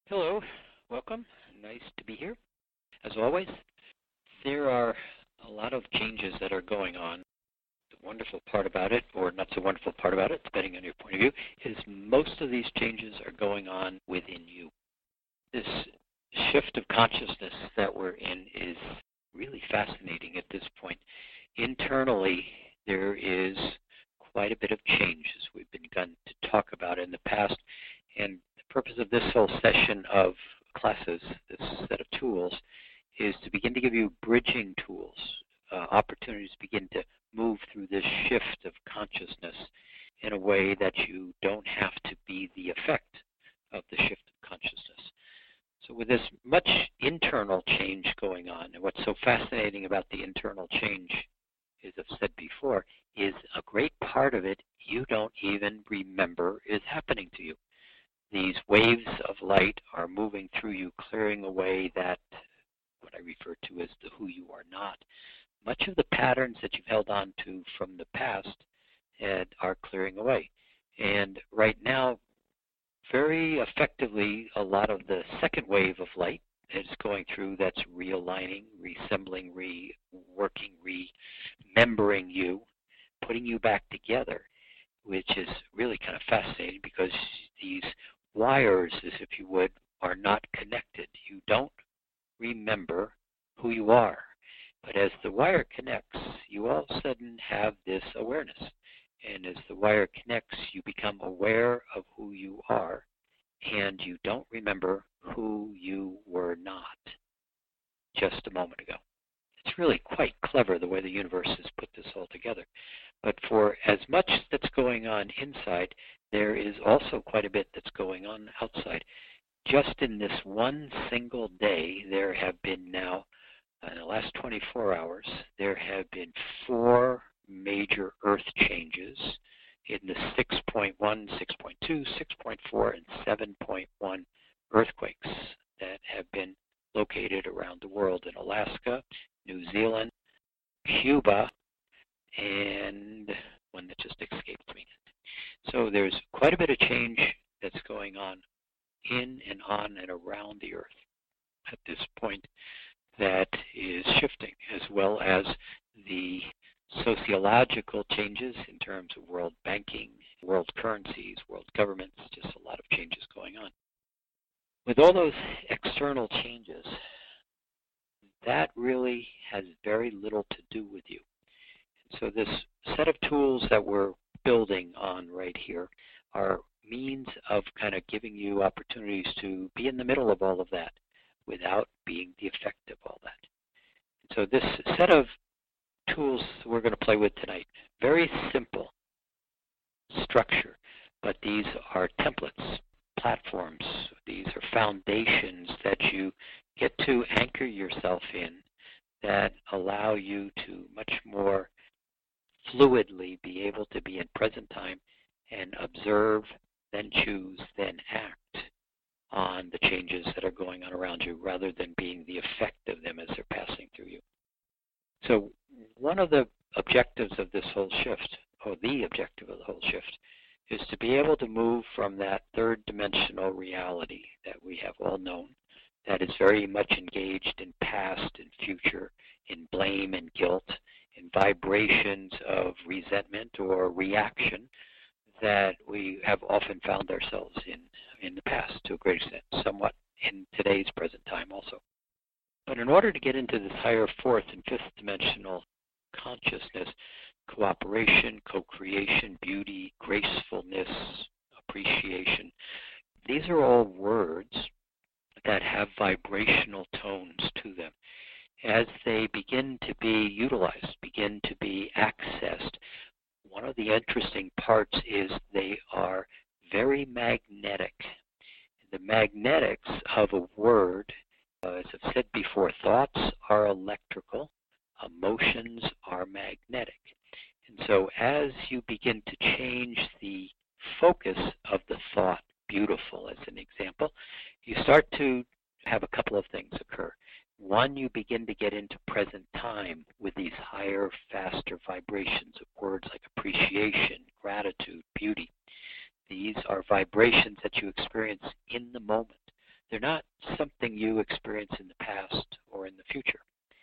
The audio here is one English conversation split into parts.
Hello, welcome. Nice to be here. As always, there are a lot of changes that are going on. The wonderful part about it, or not so wonderful part about it, depending on your point of view, is most of these changes are going on within you. This shift of consciousness that we're in is really fascinating at this point. Internally, there is quite a bit of change, as we've begun to talk about in the past, and the purpose of this whole session of classes, this set of tools, is to begin to give you bridging tools, opportunities to begin to move through this shift of consciousness in a way that you don't have to be the effect of the shift of consciousness. So with this much internal change going on, and what's so fascinating about the internal change, as I've said before, is a great part of it you don't even remember is happening to you. These waves of light are moving through you, clearing away that, what I refer to as the who you are not. Much of the patterns that you've held on to from the past are clearing away. And right now, very effectively, a lot of the second wave of light is going through that's realigning, reassembling, reworking, remembering you, putting you back together, which is really kind of fascinating because these wires, as if you would, are not connected. You don't remember who you are. But as the wire connects, you all of a sudden have this awareness. And as the wire connects, you become aware of who you are, and you don't remember who you were not just a moment ago. It's really quite clever the way the universe has put this all together. But for as much that's going on inside, there is also quite a bit that's going on outside. Just in this one single day, there have been now, in the last 24 hours, there have been 4 major Earth changes in the 6.1, 6.2, 6.4, and 7.1 earthquakes that have been located around the world in Alaska, New Zealand, Cuba, and one that just escaped me. So there's quite a bit of change that's going on in and on and around the Earth at this point that is shifting, as well as the sociological changes in terms of world banking, world currencies, world governments, just a lot of changes going on. With all those external changes, that really has very little to do with you. And so this set of tools that we're building on right here are means of kind of giving you opportunities to be in the middle of all of that without being the effect of all that. So this set of tools we're going to play with tonight, very simple structure, but these are templates, platforms. These are foundations that you get to anchor yourself in that allow you to much more fluidly be able to be in present time and observe, then choose, then act on the changes that are going on around you rather than being the effect of them as they're passing through you. So one of the objectives of this whole shift, or the objective of the whole shift, is to be able to move from that third dimensional reality that we have all known that is very much engaged in past and future, in blame and guilt, in vibrations of resentment or reaction that we have often found ourselves in the past to a great extent, somewhat in today's present time also. But in order to get into this higher fourth and fifth dimensional consciousness, cooperation, co-creation, beauty, gracefulness, appreciation, these are all words that have vibrational tones to them. As they begin to be utilized, begin to be accessed, one of the interesting parts is they are very magnetic. The magnetics of a word, as I've said before, thoughts are electrical, emotions are magnetic. And so as you begin to change the focus of the thought, beautiful as an example, you start to have a couple of things occur. One, you begin to get into present time with these higher, faster vibrations of words like appreciation, gratitude, beauty. These are vibrations that you experience in the moment. They're not something you experience in the past or in the future.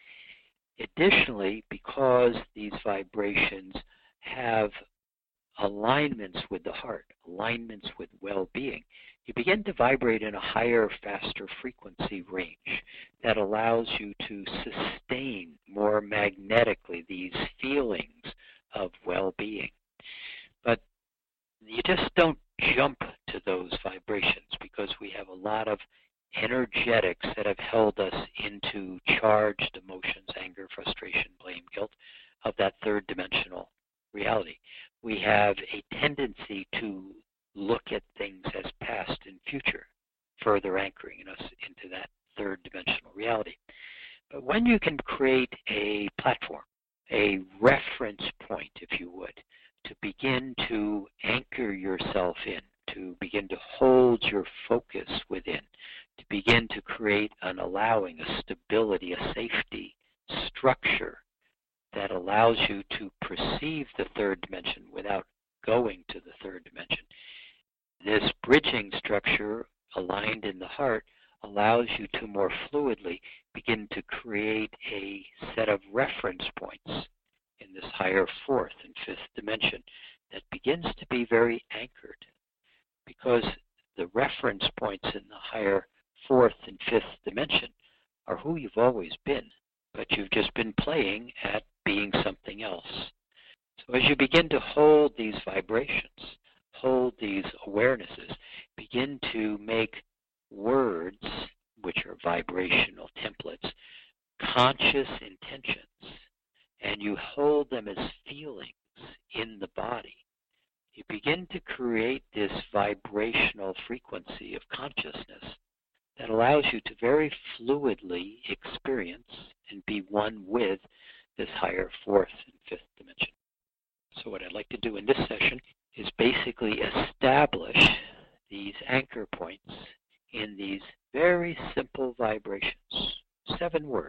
Additionally, because these vibrations have alignments with the heart, alignments with well-being, you begin to vibrate in a higher, faster frequency range that allows you to sustain more magnetically these feelings of well-being. But you just don't jump to those vibrations because we have a lot of energetics that have held us into charged emotions, anger, frustration, blame, guilt, of that third dimensional reality. We have a tendency to look at things as past and future, further anchoring us into that third dimensional reality. But when you can create a platform, a reference point, if you would, to begin to anchor yourself in, to begin to hold your focus within, to begin to create an allowing, a stability, a safety structure that allows you to perceive the third dimension without going to the third dimension. This bridging structure aligned in the heart allows you to more fluidly begin to create a set of reference points in this higher fourth and fifth dimension that begins to be very anchored, because the reference points in the higher fourth and fifth dimension are who you've always been, but you've just been playing at being something else. So as you begin to hold these vibrations, hold these awarenesses, begin to make words, which are vibrational templates, conscious intentions, and you hold them as feelings in the body, you begin to create this vibrational frequency of consciousness that allows you to very fluidly experience and be one with this higher fourth and fifth dimension. So what I'd like to do in this session is basically establish these anchor points in these very simple vibrations, 7 words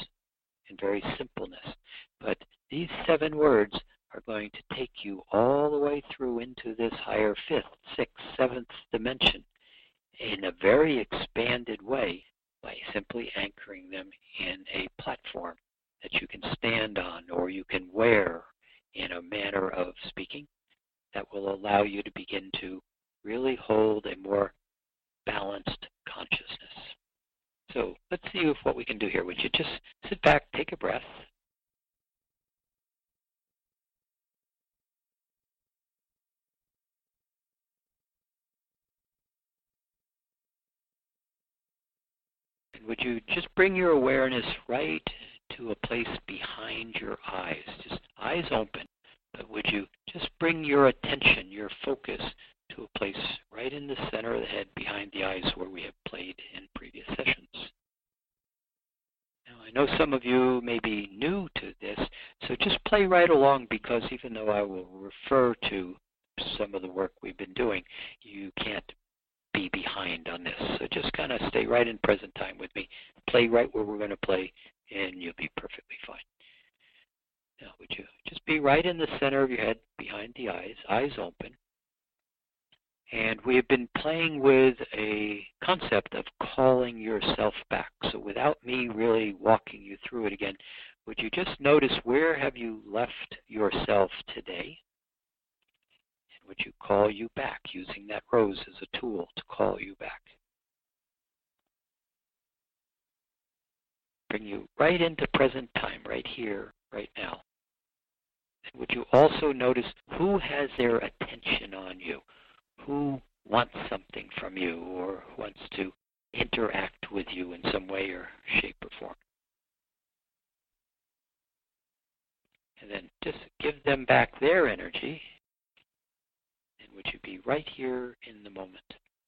in very simpleness. But these 7 words are going to take you all the way through into this higher 5th, 6th, 7th dimension in a very expanded way by simply anchoring them in a platform that you can stand on or you can wear in a manner of speaking that will allow you to begin to really hold a more balanced consciousness. So let's see what we can do here. Would you just sit back, take a breath. And would you just bring your awareness right to a place behind your eyes, just eyes open. But would you just bring your attention, your focus, to a place right in the center of the head behind the eyes where we have played in previous sessions. Now, I know some of you may be new to this, so just play right along, because even though I will refer to some of the work we've been doing, you can't be behind on this. So just kind of stay right in present time with me. Play right where we're going to play, and you'll be perfectly fine. Now, would you just be right in the center of your head, behind the eyes, eyes open. And we have been playing with a concept of calling yourself back. So without me really walking you through it again, would you just notice where have you left yourself today? And would you call you back, using that rose as a tool to call you back? Bring you right into present time, right here, right now. And would you also notice who has their attention on you? Who wants something from you or wants to interact with you in some way or shape or form? And then just give them back their energy. And would you be right here in the moment?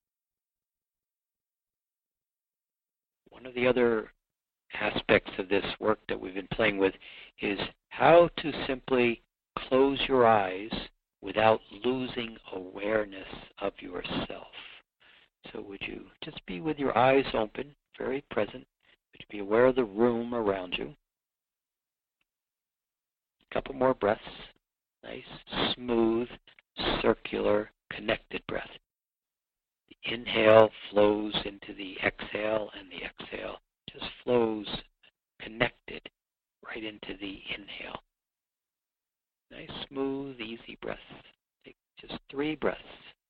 One of the other aspects of this work that we've been playing with is how to simply close your eyes without losing awareness of yourself. So would you just be with your eyes open, very present? Would you be aware of the room around you? A couple more breaths. Nice, smooth, circular, connected breath. The inhale flows into the exhale, and the exhale just flows connected right into the inhale. Nice, smooth, easy breath. Take just 3 breaths.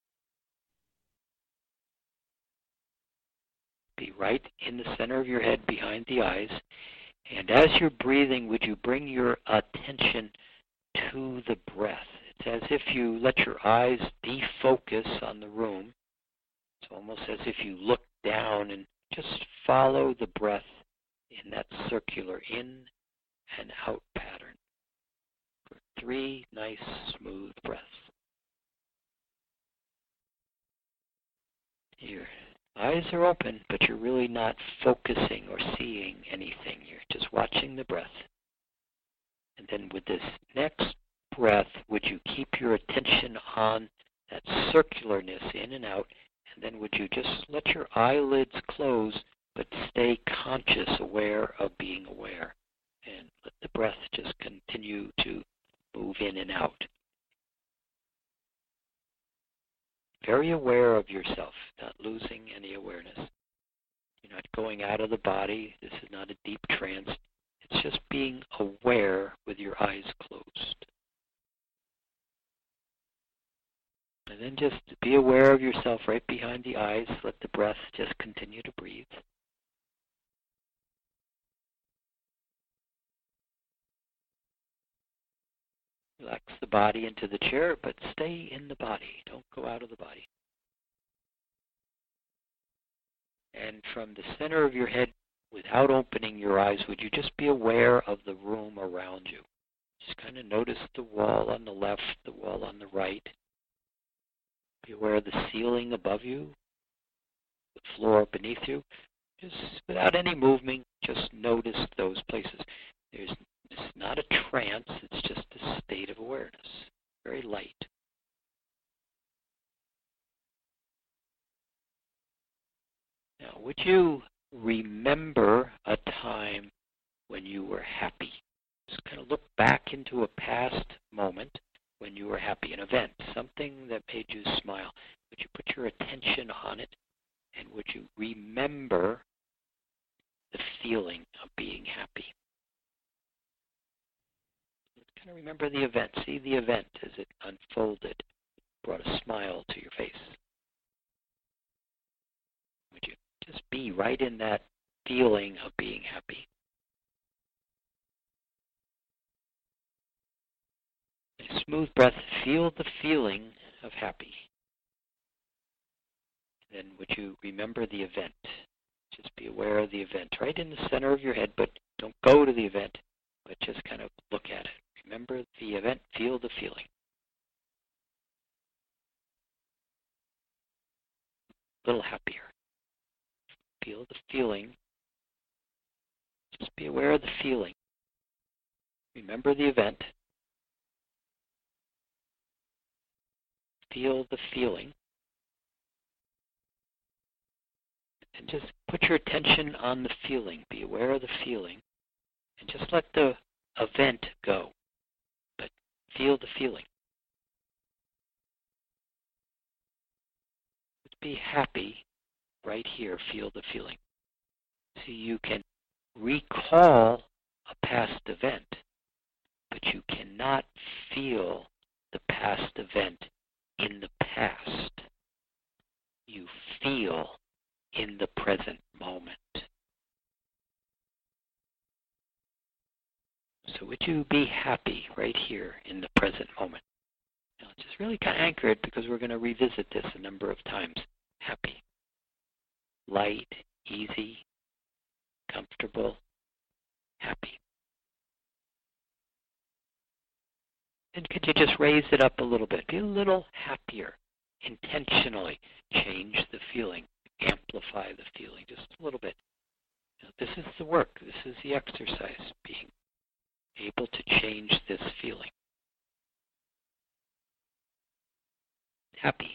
Be right in the center of your head behind the eyes. And as you're breathing, would you bring your attention to the breath? It's as if you let your eyes defocus on the room. It's almost as if you look down and just follow the breath in that circular in and out pattern for 3 nice, smooth breaths. Your eyes are open, but you're really not focusing or seeing anything. You're just watching the breath. And then with this next breath, would you keep your attention on that circularness in and out, and then would you just let your eyelids close, but stay conscious, aware of being aware, and let the breath just continue to move in and out. Very aware of yourself, not losing any awareness. You're not going out of the body. This is not a deep trance. It's just being aware with your eyes closed. And then just be aware of yourself right behind the eyes. Let the breath just continue to breathe. Relax the body into the chair, but stay in the body. Don't go out of the body. And from the center of your head, without opening your eyes, would you just be aware of the room around you? Just kind of notice the wall on the left, the wall on the right. Be aware of the ceiling above you, the floor beneath you. Just without any movement, just notice those places. It's not a trance, it's just a state of awareness. Very light. Now, would you remember a time when you were happy? Just kind of look back into a past moment when you were happy, an event, something that made you smile. Would you put your attention on it, and would you remember the feeling of being happy? Kind of remember the event. See the event as it unfolded, brought a smile to your face. Would you just be right in that feeling of being happy? A smooth breath, feel the feeling of happy. Then would you remember the event? Just be aware of the event, right in the center of your head, but don't go to the event, but just kind of look at it. Remember the event, feel the feeling. A little happier. Feel the feeling. Just be aware of the feeling. Remember the event. Feel the feeling. And just put your attention on the feeling. Be aware of the feeling. And just let the event go. But feel the feeling. Be happy right here. Feel the feeling. See, you can recall a past event, but you cannot feel the past event in the past. You feel in the present moment. So would you be happy right here in the present moment? Now just really kind of anchor it, because we're going to revisit this a number of times. Happy. Light, easy, comfortable, happy. And could you just raise it up a little bit? Be a little happier. Intentionally change the feeling. Amplify the feeling just a little bit. Now, this is the work. This is the exercise. Being able to change this feeling. Happy.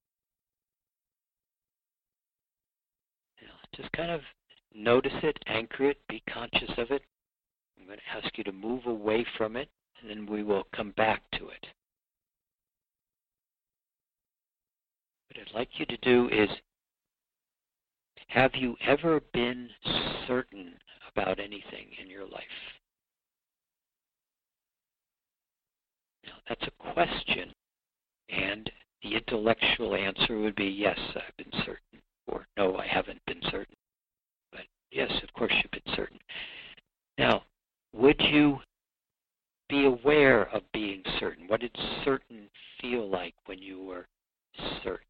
Now, just kind of notice it, anchor it, be conscious of it. I'm going to ask you to move away from it, and then we will come back to it. What I'd like you to do is, have you ever been certain about anything in your life? Now, that's a question, and the intellectual answer would be, yes, I've been certain, or no, I haven't been certain. But yes, of course you've been certain. Now, would you be aware of being certain? What did certain feel like when you were certain?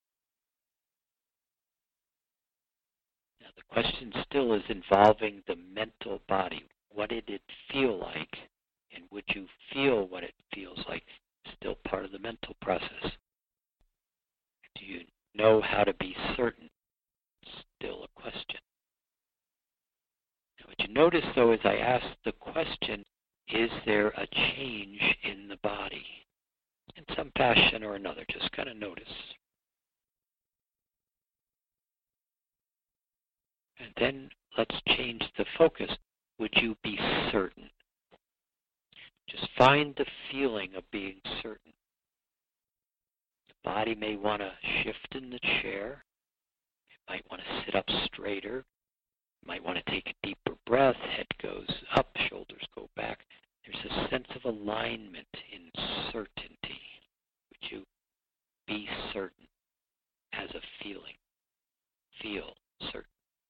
Now, the question still is involving the mental body. What did it feel like? And would you feel what it feels like? Still part of the mental process. Do you know how to be certain? Still a question. Now, what you notice, though, as I ask the question, is there a change in the body? In some fashion or another, just kind of notice. And then let's change the focus. Would you be certain? Just find the feeling of being certain. The body may want to shift in the chair. It might want to sit up straighter. It might want to take a deeper breath. Head goes up, shoulders go back. There's a sense of alignment in certainty. Would you be certain as a feeling? Feel certain.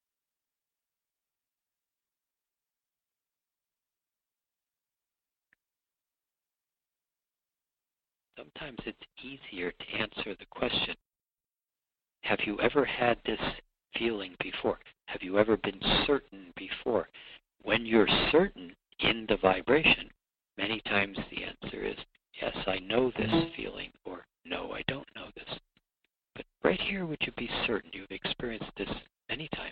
Sometimes it's easier to answer the question, have you ever had this feeling before? Have you ever been certain before? When you're certain in the vibration, many times the answer is, yes, I know this feeling, or no, I don't know this. But right here, would you be certain? You've experienced this many times.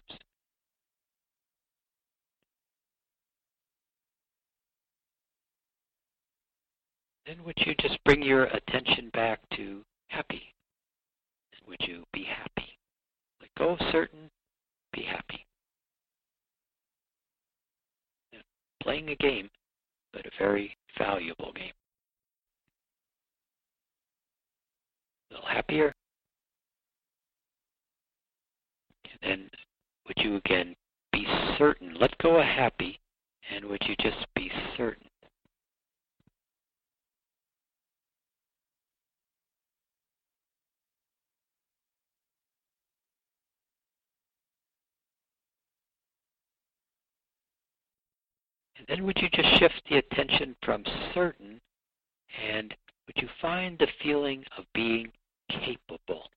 Then would you just bring your attention back to happy? Would you be happy? Let go of certain, be happy. Now, playing a game, but a very valuable game. A little happier. And then would you again be certain? Let go of happy, and would you just be certain? And then would you just shift the attention from certain, and would you find the feeling of being capable?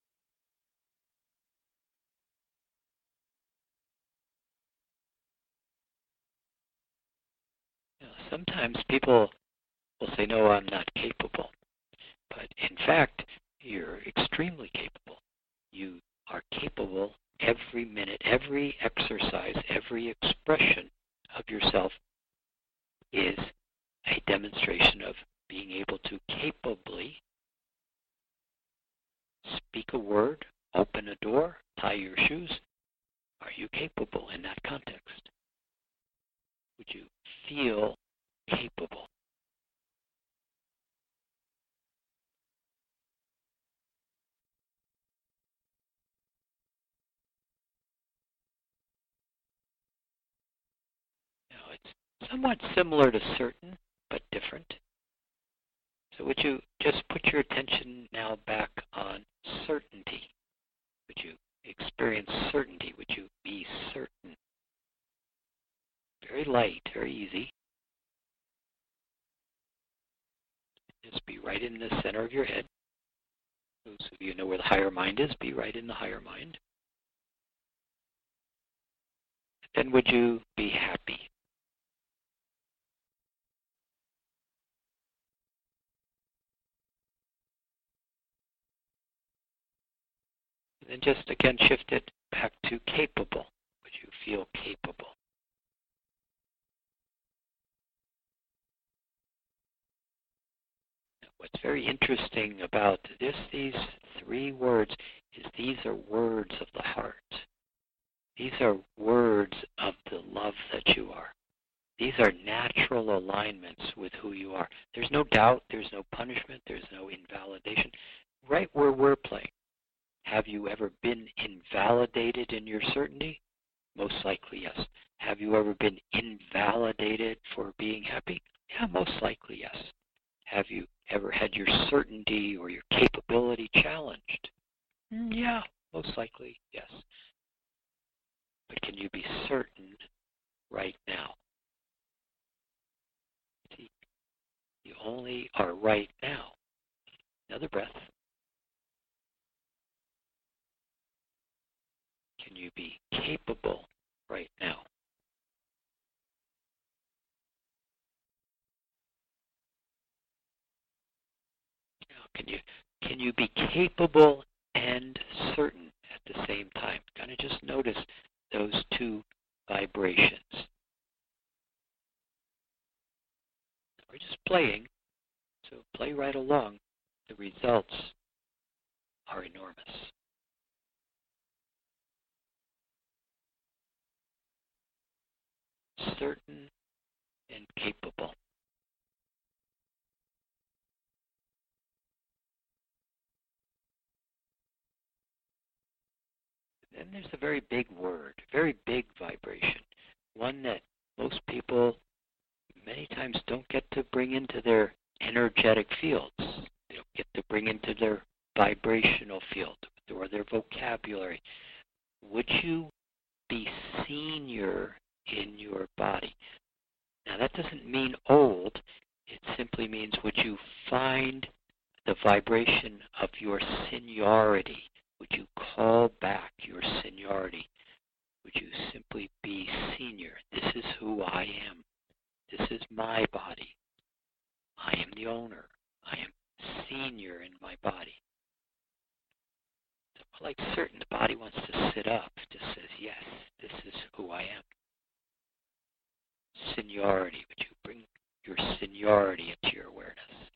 Sometimes people will say, no, I'm not capable. But in fact, you're extremely capable. You are capable every minute, every exercise, every expression of yourself is a demonstration of being able to capably speak a word, open a door, tie your shoes. Are you capable in that context? Would you feel capable? Now, it's somewhat similar to certain, but different. So would you just put your attention now back on certainty? Would you experience certainty? Would you be certain? Very light, very easy. Just be right in the center of your head. Those of you who know where the higher mind is, be right in the higher mind. Then would you be happy? And then just again shift it back to capable. Would you feel capable? What's very interesting about these three words, is these are words of the heart. These are words of the love that you are. These are natural alignments with who you are. There's no doubt, there's no punishment, there's no invalidation. Right where we're playing, Have you ever been invalidated in your certainty? Most likely, yes. Have you ever been invalidated for being happy? Yeah, most likely, yes. Have you ever had your certainty or your capability challenged? Yeah, most likely, yes. But can you be certain right now? See, you only are right now. Another breath. Can you be capable right now? Can you be capable and certain at the same time? Kind of just notice those two vibrations. We're just playing, so play right along. The results are enormous. Certain and capable. Then there's a very big word, very big vibration, one that most people many times don't get to bring into their energetic fields. They don't get to bring into their vibrational field or their vocabulary. Would you be senior in your body? Now that doesn't mean old. It simply means would you find the vibration of your seniority? Would you call back your seniority? Would you simply be senior? This is who I am. This is my body. I am the owner. I am senior in my body. So like certain, the body wants to sit up. Just says, yes, this is who I am. Seniority. Would you bring your seniority into your awareness?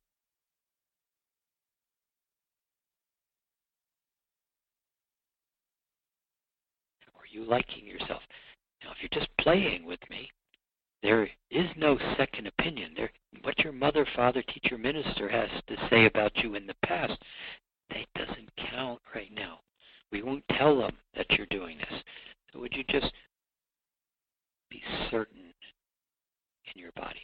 Are you liking yourself? Now, if you're just playing with me, there is no second opinion. What your mother, father, teacher, minister has to say about you in the past, that doesn't count right now. We won't tell them that you're doing this. So would you just be certain in your body?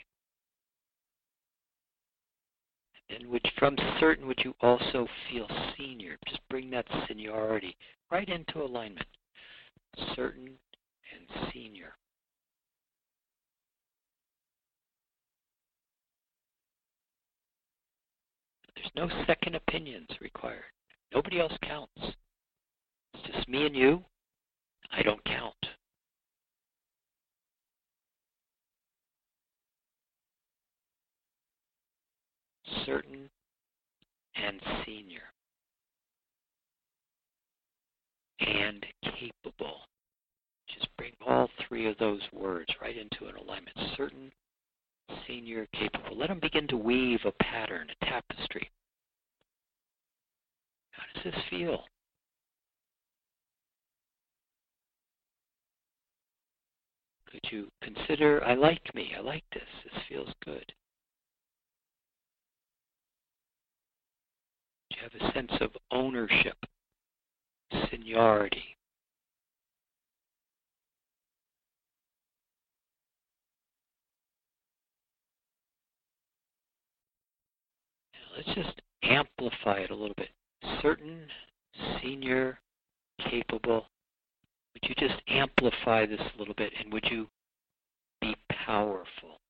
And then from certain, would you also feel senior? Just bring that seniority right into alignment. Certain and senior. There's no second opinions required. Nobody else counts. It's just me and you. I don't count. Certain and senior. And capable. Just bring all three of those words right into an alignment. Certain, senior, capable. Let them begin to weave a pattern, a tapestry. How does this feel? Could you consider, I like me, I like this, this feels good. Do you have a sense of ownership, seniority? Now let's just amplify it a little bit. Certain, senior, capable. Would you just amplify this a little bit, and would you be powerful?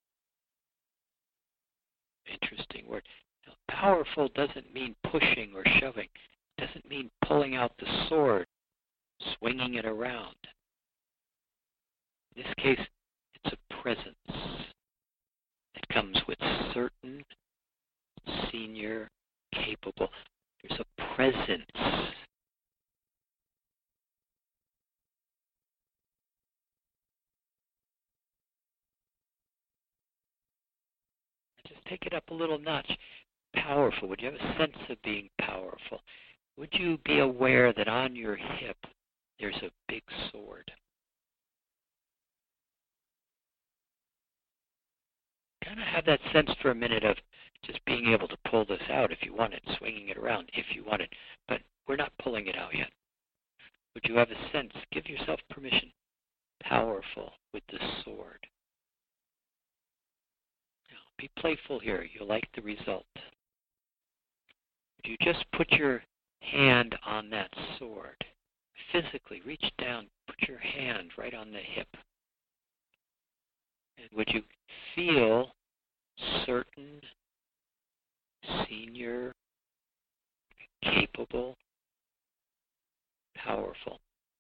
Interesting word. Now, powerful doesn't mean pushing or shoving. It doesn't mean pulling out the sword, swinging it around. In this case, it's a presence that comes with certain, senior, capable. There's a presence. Just take it up a little notch. Powerful. Would you have a sense of being powerful? Would you be aware that on your hip there's a big sword? Kind of have that sense for a minute of just being able to pull this out if you wanted, swinging it around if you wanted. But we're not pulling it out yet. Would you have a sense? Give yourself permission. Powerful with the sword. Now, be playful here. You'll like the result. Would you just put your hand on that sword? Physically, reach down, put your hand right on the hip. And would you feel certain, senior, capable, powerful?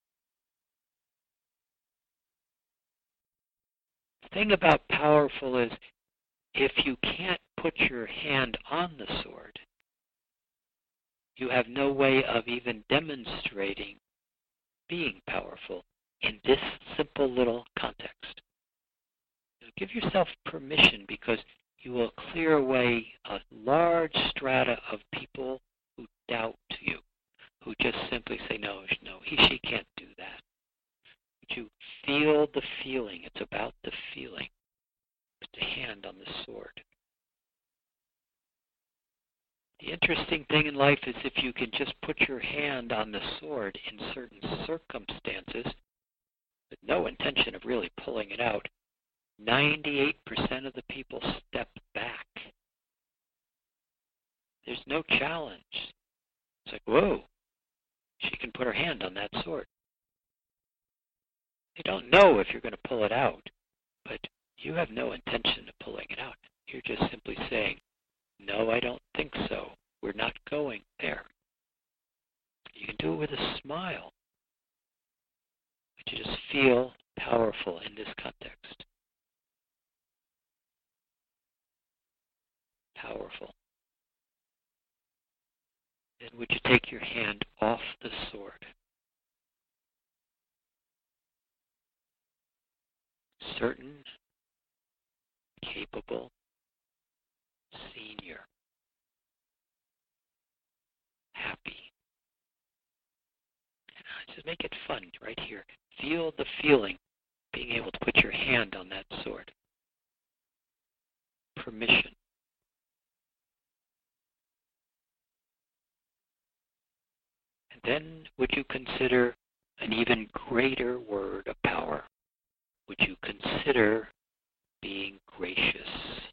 The thing about powerful is if you can't put your hand on the sword, you have no way of even demonstrating being powerful in this simple little context. Now, give yourself permission, because you will clear away a large strata of people who doubt you, who just simply say, no, she can't do that. But you feel the feeling. It's about the feeling. Put the hand on the sword. The interesting thing in life is if you can just put your hand on the sword in certain circumstances, with no intention of really pulling it out, 98% of the people step back. There's no challenge. It's like, whoa, she can put her hand on that sword. You don't know if you're going to pull it out, but you have no intention of pulling it out. You're just simply saying, no, I don't think so. We're not going there. You can do it with a smile. But you just feel powerful in this context. Powerful. Then would you take your hand off the sword? Certain, capable, senior, happy. Just make it fun right here. Feel the feeling, being able to put your hand on that sword. Permission. And then would you consider an even greater word of power? Would you consider being gracious?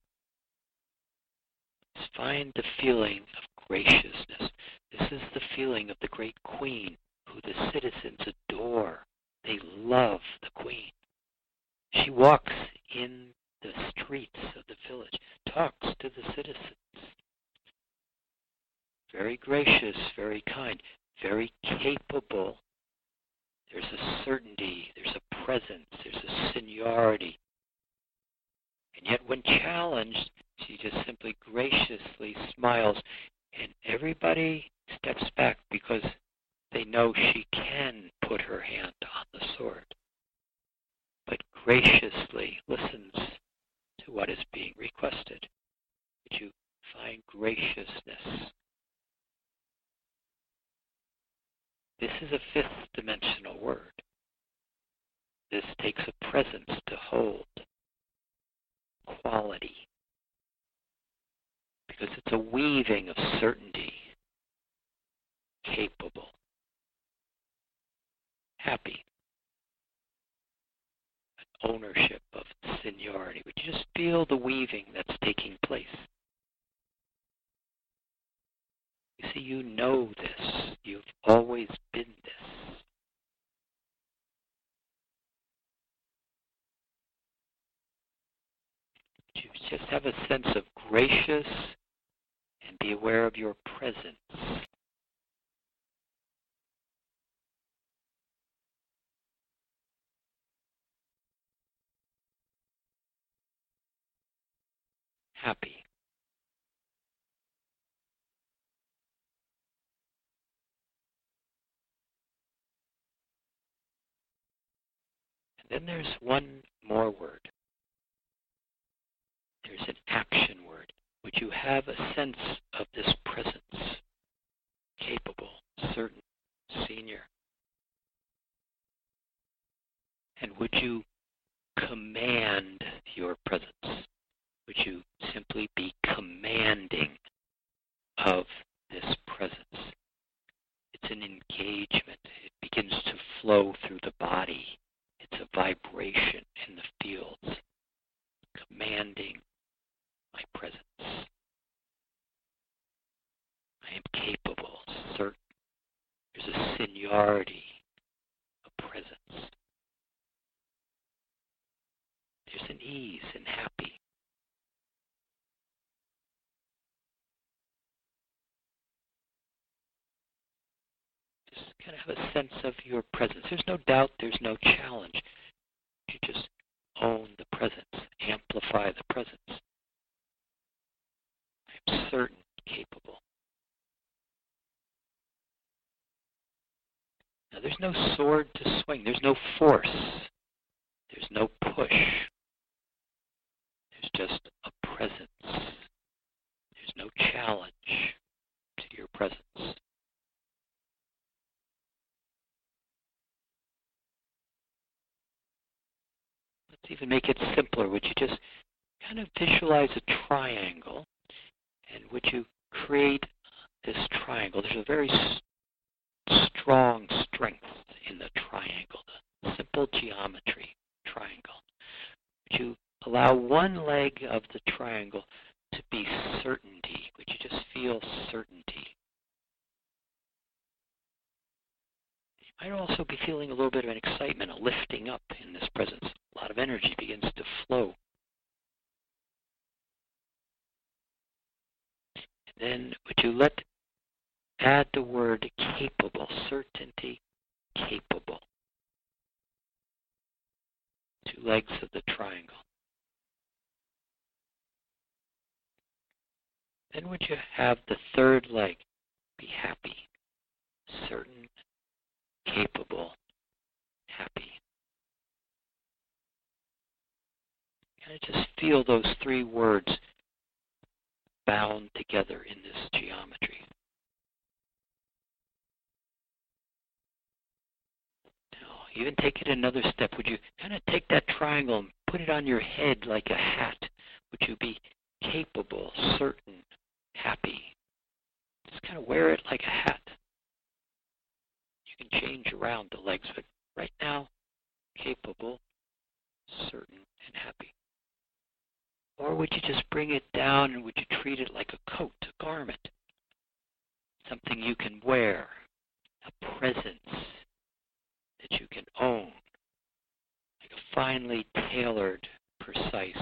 Just find the feeling of graciousness. This is the feeling of the great queen who the citizens adore. They love the queen. She walks in the streets of the village, talks to the citizens. Very gracious, very kind, very capable. There's a certainty, there's a presence, there's a seniority. And yet when challenged, she just simply graciously smiles, and everybody steps back because they know she can put her hand on the sword, but graciously listens to what is being requested. That you find graciousness. This is a fifth dimensional word. This takes a presence to hold quality, because it's a weaving of certainty, capable, happy, an ownership of seniority. Would you just feel the weaving that's taking place? You see, you know this. You've always been this. You just have a sense of gracious and be aware of your presence. Happy. And then there's one more word. There's an action word. Would you have a sense of this presence? Capable, certain, senior. And would you command your presence? Would you simply be commanding of this presence? It's an engagement. It begins to flow through the body. It's a vibration in the fields, commanding my presence. I am capable, certain. There's a seniority of presence. There's an ease and happy. Just kind of have a sense of your presence. There's no doubt, there's no challenge. You just own the presence, amplify the presence. I'm certain, capable. Now there's no sword to swing. There's no force. There's no push. There's just a presence. There's no challenge to your presence. Let's even make it simpler. Would you just kind of visualize a triangle, and would you create this triangle? There's a very strong strength in the triangle, the simple geometry triangle. Would you allow one leg of the triangle to be certainty? Would you just feel certainty? You might also be feeling a little bit of an excitement, a lifting up in this presence. A lot of energy begins to flow. And then would you add the word capable, certainty, capable. Two legs of the triangle. Then would you have the third leg be happy, certain, capable, happy. Kind of just feel those three words bound together in this geometry. Now, even take it another step. Would you kind of take that triangle and put it on your head like a hat? Would you be capable, certain, happy? Just kind of wear it like a hat. You can change around the legs, but right now, capable, certain, and happy. Or would you just bring it down and would you treat it like a coat, a garment? Something you can wear, a presence that you can own, like a finely tailored, precise,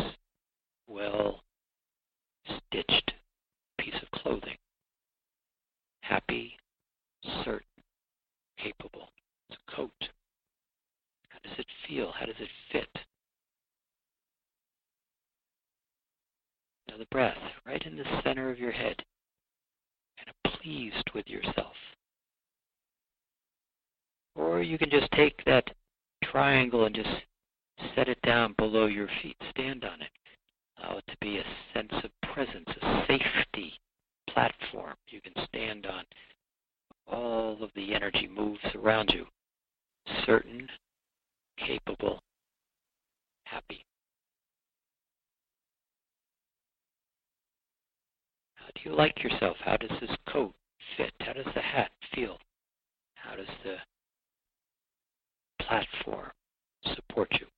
well-stitched piece of clothing. Happy, certain, capable. It's a coat. How does it feel? How does it fit? Now the breath, right in the center of your head, kind of pleased with yourself. Or you can just take that triangle and just set it down below your feet. Stand on it. Allow it to be a sense of presence, a safety platform you can stand on. All of the energy moves around you. Certain, capable, happy. How do you like yourself? How does this coat fit? How does the hat feel? How does the platform support you?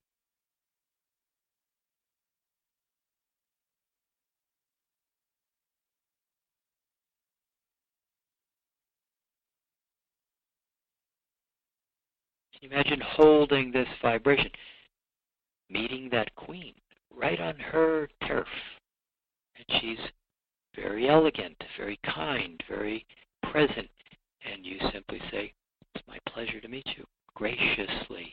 Can you imagine holding this vibration, meeting that queen right on her turf? And she's very elegant, very kind, very present. And you simply say, "It's my pleasure to meet you," graciously.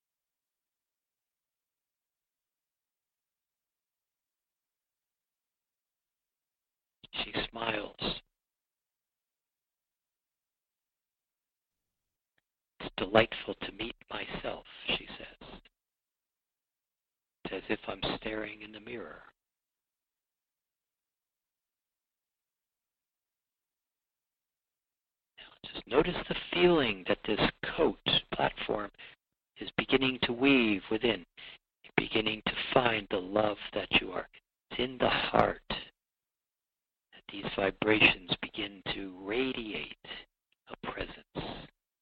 She smiles. "It's delightful to meet myself," she says. It's as if I'm staring in the mirror. Now just notice the feeling that this coat platform is beginning to weave within. You're beginning to find the love that you are. It's in the heart that these vibrations begin to radiate a presence.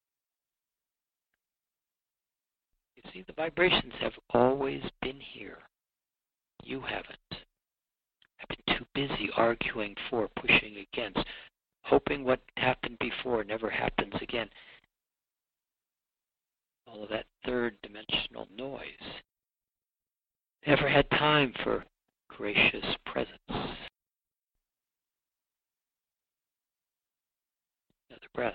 You see, the vibrations have always been here. You haven't. I've been too busy arguing for, pushing against, hoping what happened before never happens again. All of that third dimensional noise. Never had time for gracious presence. Another breath.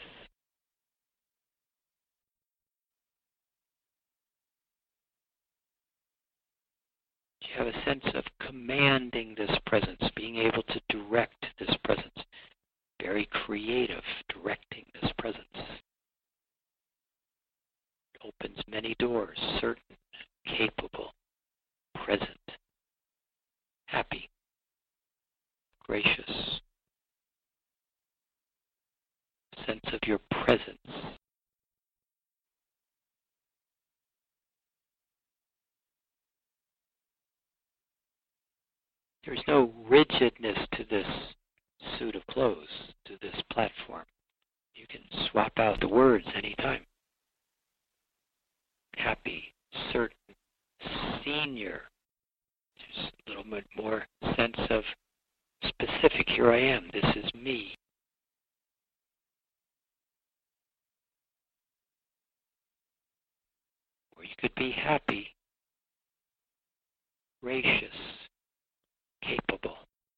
You have a sense of commanding this presence, being able to direct this presence. Very creative, directing this presence. It opens many doors, certain, capable, present, happy, gracious. Sense of your presence. There's no rigidness to this suit of clothes, to this platform. You can swap out the words anytime. Happy, certain, senior. There's a little bit more sense of specific. Here I am. This is me. Or you could be happy, gracious, capable.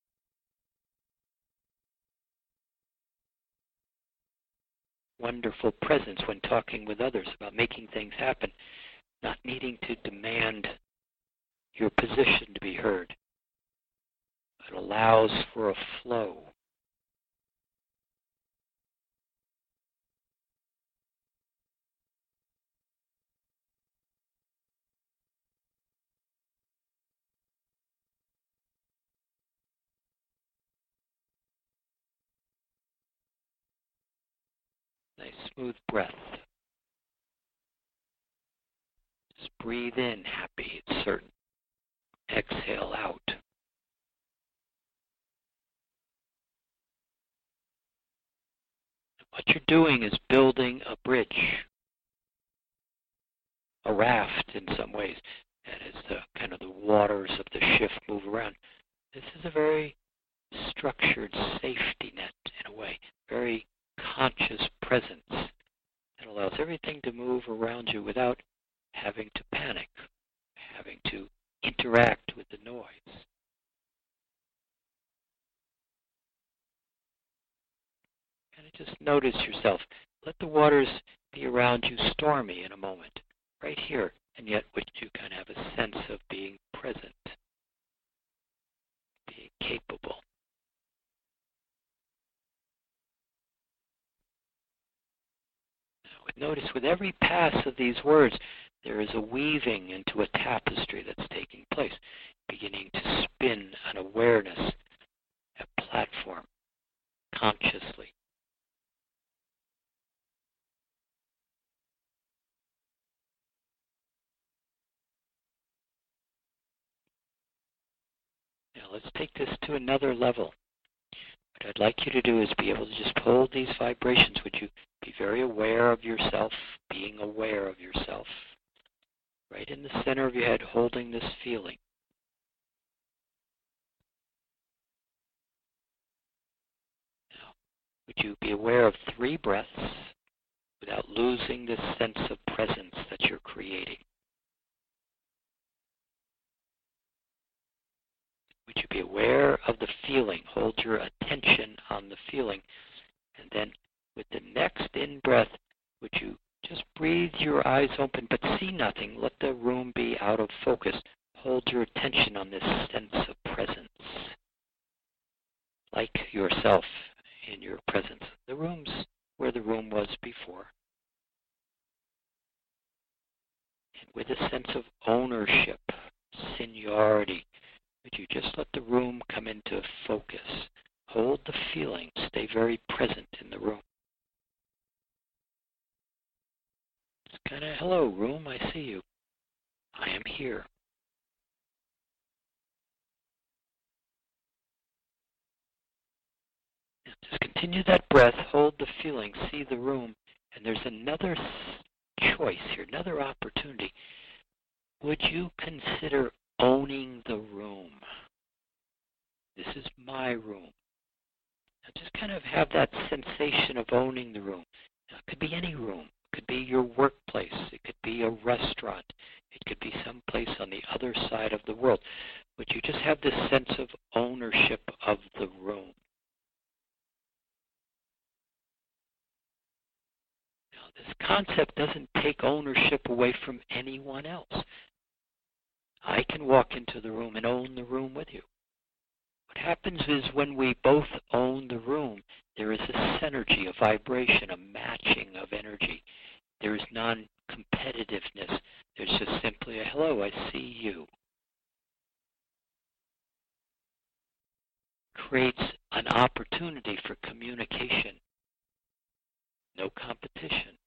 Wonderful presence when talking with others about making things happen, not needing to demand your position to be heard. It allows for a flow. Nice smooth breath. Just breathe in, happy, it's certain. Exhale out. What you're doing is building a bridge, a raft in some ways. And as the kind of the waters of the shift move around, this is a very structured safety net in a way, very conscious presence that allows everything to move around you without having to panic, having to interact with the noise. Kind of just notice yourself. Let the waters be around you stormy in a moment, right here, and yet which you kind of have a sense of being present, being capable. Now, notice with every pass of these words, there is a weaving into a tapestry that's taking place, beginning to spin an awareness, a platform, consciously. Now let's take this to another level. What I'd like you to do is be able to just hold these vibrations. Would you be very aware of yourself, being aware of yourself, right in the center of your head, holding this feeling. Now, would you be aware of 3 breaths without losing this sense of presence that you're creating? Would you be aware of the feeling? Hold your attention on the feeling. And then with the next in-breath, would you just breathe your eyes open but see nothing? Let the room be out of focus. Hold your attention on this sense of presence. Like yourself in your presence. The room's where the room was before. And with a sense of ownership, seniority, would you just let the room come into focus? Hold the feeling. Stay very present in the room. It's kind of, hello, room, I see you. I am here. Just Continue that breath, hold the feeling, see the room, and there's another choice here, another opportunity. Would you consider owning the room? This is my room. Now just kind of have that sensation of owning the room. Now, it could be any room. It could be your workplace. It could be a restaurant. It could be someplace on the other side of the world. But you just have this sense of ownership of the room. Now, this concept doesn't take ownership away from anyone else. I can walk into the room and own the room with you. What happens is when we both own the room, there is a synergy, a vibration, a matching of energy. There is non-competitiveness. There's just simply a hello, I see you. Creates an opportunity for communication. No competition.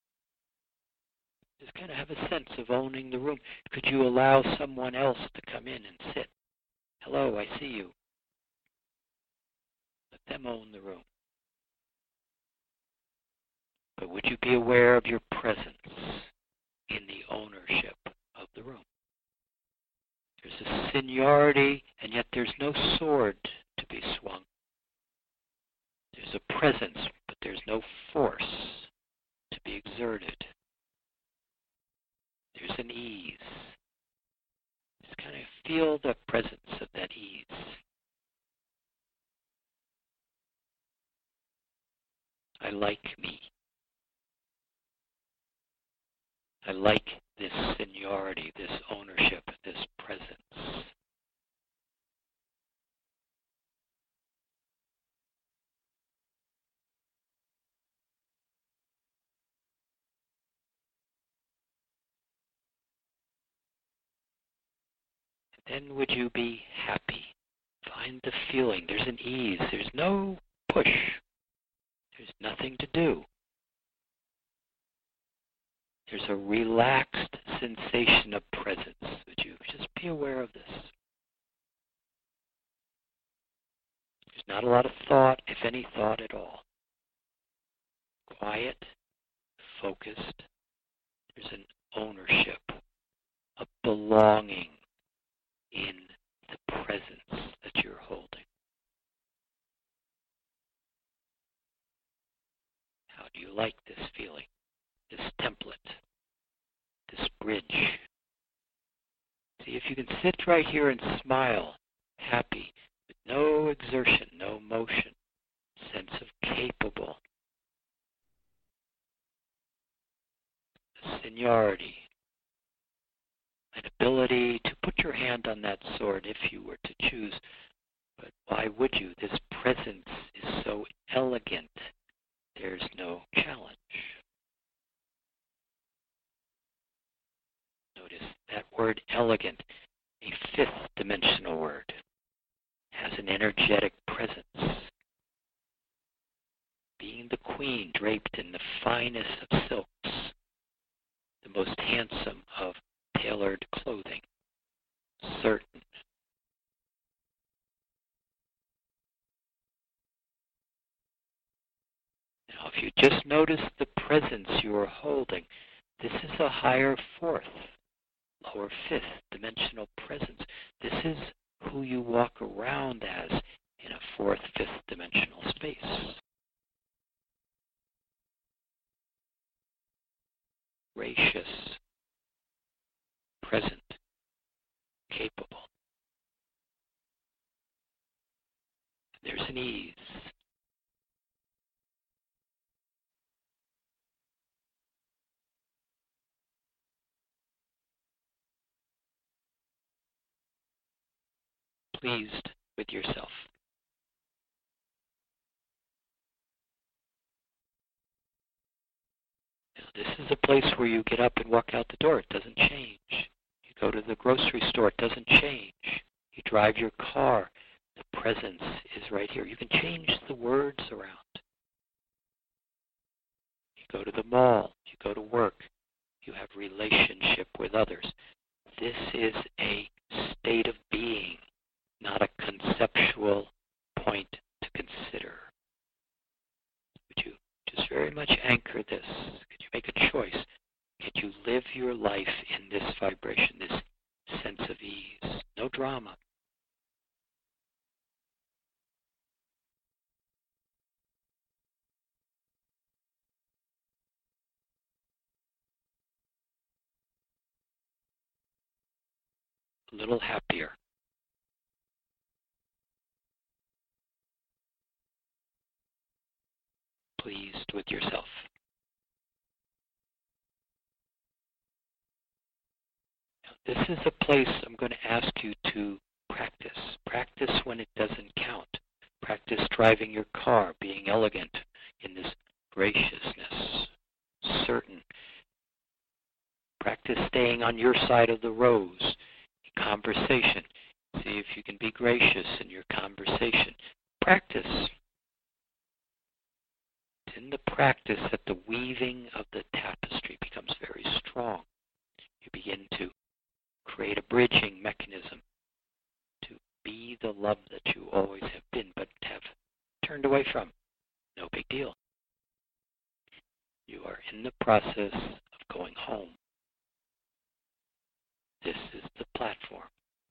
Just kind of have a sense of owning the room. Could you allow someone else to come in and sit? Hello, I see you. Let them own the room. But would you be aware of your presence in the ownership of the room? There's a seniority, and yet there's no sword to be swung. There's a presence, but there's no force to be exerted. There's an ease. Just kind of feel the presence of that ease. I like me. I like this seniority, this ownership, this presence. Then would you be happy? Find the feeling. There's an ease. There's no push. There's nothing to do. There's a relaxed sensation of presence. Would you just be aware of this? There's not a lot of thought, if any thought at all. Quiet, focused. There's an ownership, a belonging in the presence that you're holding. How do you like this feeling, this template, this bridge? See if you can sit right here and smile, happy, with no exertion, no motion, sense of capable, seniority, an ability to put your hand on that sword if you were to choose. But why would you? This presence is so elegant. There's no challenge. Notice that word elegant, a fifth dimensional word, has an energetic presence. Being the queen draped in the finest of silks, the most handsome of tailored clothing, certain. Now, if you just notice the presence you are holding, this is a higher fourth, lower fifth dimensional presence. This is who you walk around as in a fourth, fifth dimensional space. Gracious, present, capable. There's an ease. Pleased with yourself. Now, this is a place where you get up and walk out the door. It doesn't change. You go to the grocery store. It doesn't change. You drive your car. The presence is right here. You can change the words around. You go to the mall. You go to work. You have relationship with others. This is a state of being, not a conceptual point to consider. vibration, this sense of ease, no drama. A little happier. Pleased with yourself. Now, this is a place I'm going to ask you to practice. Practice when it doesn't count. Practice driving your car, being elegant in this graciousness, certain. Practice staying on your side of the rows in conversation. See if you can be gracious in your conversation. Practice. It's in the practice that the weaving of the tapestry becomes very strong. You begin to create a bridging mechanism to be the love that you always have been but have turned away from. No big deal. You are in the process of going home. This is the platform.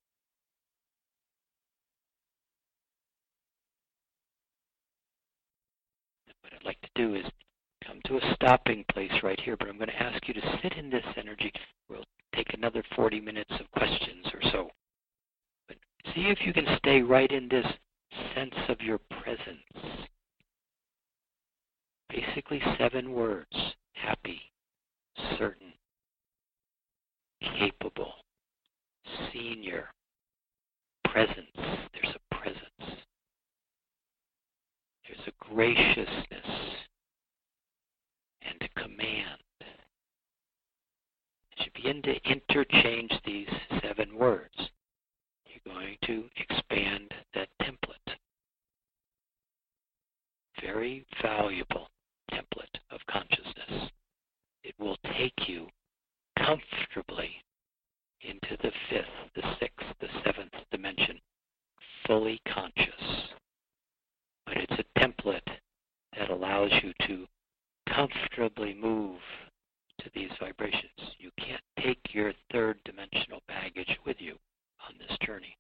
What I'd like to do is come to a stopping place right here, but I'm going to ask you to sit in this energy. We'll take another 40 minutes of questions or so. But see if you can stay right in this sense of your presence. Basically 7 words: happy, certain, capable, senior, presence. There's a presence. There's a graciousness and a command. As you begin to interchange these 7 words, you're going to expand that template. Very valuable template of consciousness. It will take you comfortably into the 5th, the 6th, the 7th dimension, fully conscious. But it's a template that allows you to comfortably move to these vibrations. You can't take your 3rd dimensional baggage with you on this journey.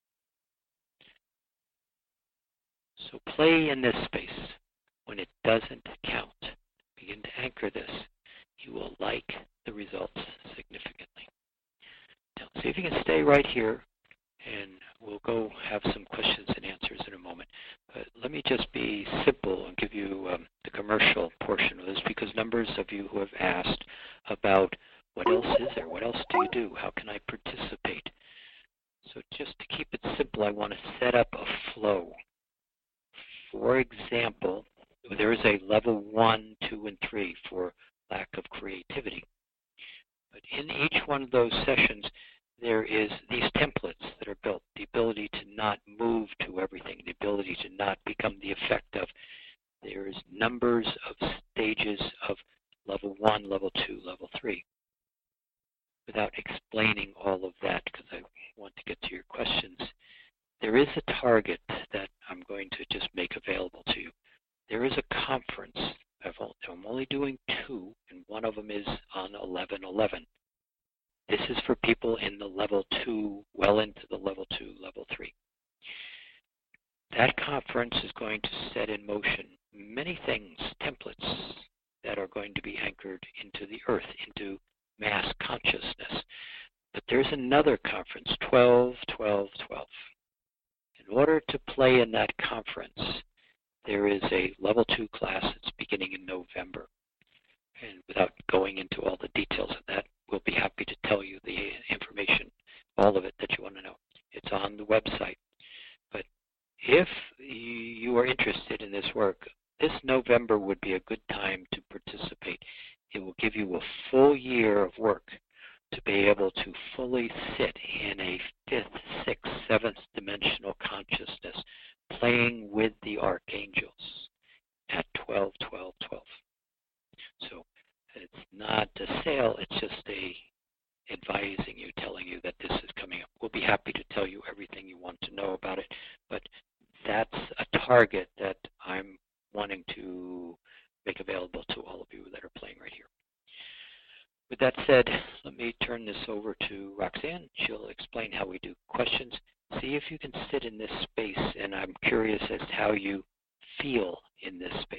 So play in this space when it doesn't count. Begin to anchor this. You will like the results significantly. Now, see if you can stay right here, and we'll go have some questions and answers in a moment. But let me just be simple and give you the commercial portion of this, because numbers of you who have asked about what else is there, what else do you do, how can I participate? So just to keep it simple, I want to set up a flow. For example, there is a level 1, 2, and 3 for lack of creativity. But in each one of those sessions, there is these templates that are built, the ability to not move to everything, the ability to not become the effect of. There is numbers of stages of level 1, level 2, level 3. Without explaining all of that, because I want to get to your questions, there is a target that I'm going to just make available to you. There is a conference. I'm only doing 2, and one of them is on 11/11. This is for people in the level 2, well into the level 2, level 3. That conference is going to set in motion many things, templates that are going to be anchored into the earth, into mass consciousness. But there's another conference, 12/12/12. In order to play in that conference, there is a level 2 class that's beginning in November. And without going into all the details of that, we'll be happy to tell you the information, all of it that you want to know. It's on the website. But if you are interested in this work, this November would be a good time to participate. It will give you a full year of work to be able to fully sit in a 5th, 6th, 7th dimensional consciousness, playing with the archangels at 12/12/12. So it's not a sale, it's just advising you, telling you that this is coming up. We'll be happy to tell you everything you want to know about it, but that's a target that I'm wanting to make available to all of you that are playing right here. With that said, let me turn this over to Roxanne. She'll explain how we do questions. See if you can sit in this space, and I'm curious as to how you feel in this space.